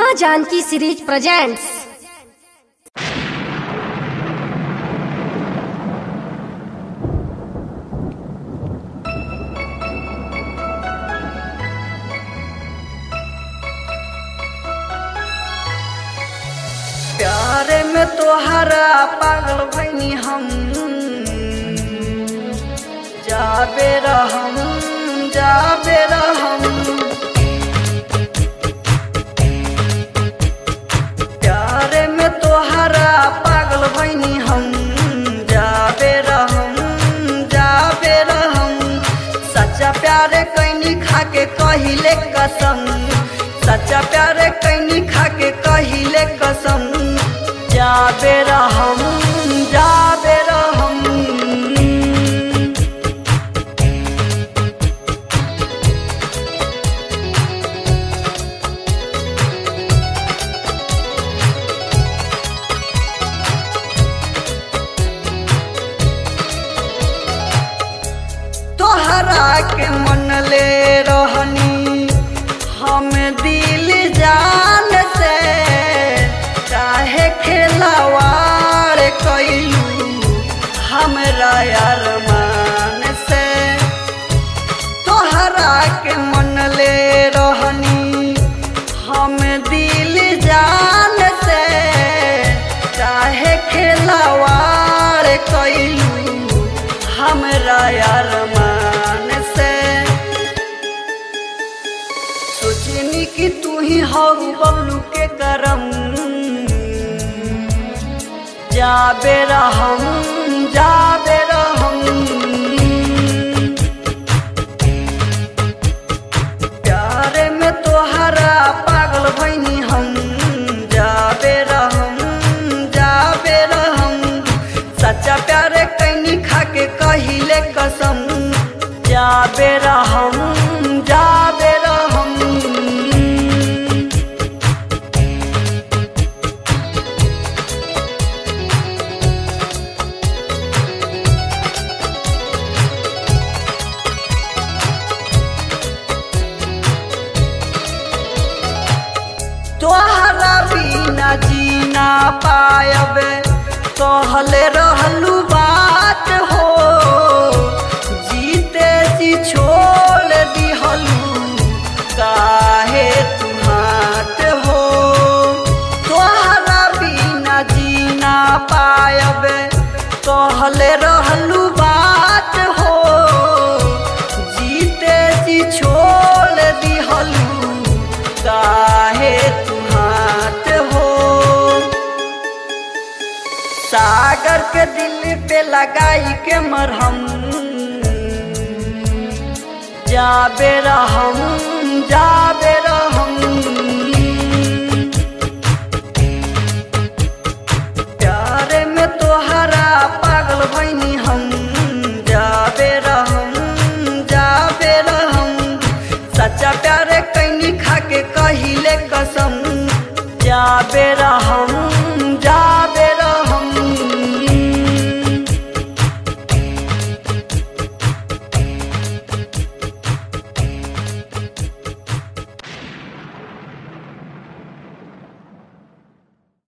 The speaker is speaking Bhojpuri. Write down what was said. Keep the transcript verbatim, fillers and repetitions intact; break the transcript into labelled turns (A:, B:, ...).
A: माँ जानकी सीरीज प्रेजेंट्स।
B: प्यारे में तोहरा पागल भैनी हम, जाबे रहम जाबे रहम। प्यारे में तोहरा पागल भैनी हम, जाबे रहम जाबे रहम। सच्चा प्यारे कैनी खाके कहिले कसम, सच्चा प्यारे कैनी खाके कहिले कसम। जाबे रहम जाबे रहम। तोहरा के मन ले रहनी हम दिल जान से, काहे खिलवाड़ कैलू हमरा अरमान से। तोहरा के मन ले रहनी हम दिल जान से, काहे खिलवाड़ कैलू हमरा अरमान से। सोचनी कि तू ही हो बबलू के करम, जाबे रहम जाबे रहम। प्यारे में तोहरा पागल भैनी हम, जाबे रहम जाबे रहम। सच्चा प्यारे कैनी खाके कहिले कसम, जाबे रहम जाबे रहम। तोहरा बिना जीना पायबे कहले रहलू बात हो, जीते जी छोड़ दिहलू काहे तू हाथ हो। तोहरा बिना जीना पायबे कहले रहलू बात हो, जीते जी छोड़ दिहलू काहे तू हाथ हो। सागर के दिल पे लगाई के मरहम, जाबे रहम जाबे रहम। प्यारे में तोहरा पागल भैनी हम, जाबे रहम जाबे रहम। सच्चा प्यारे कैनी खाके कहिले कसम, जाबे रहम।